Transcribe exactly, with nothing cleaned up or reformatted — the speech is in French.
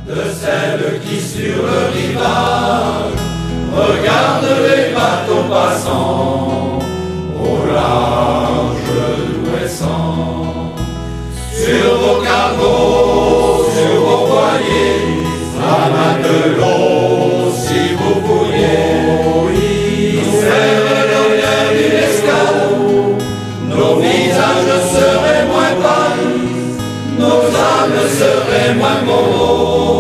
de celles qui sur le rivage regardent les bateaux passants au large d'Ouessant. Sur vos cargos, sur vos voiliers, à matelot si vous vouliez, nous serrerions bien d'une escale, nos visages seraient moins pâles, nos âmes seraient moins moraux.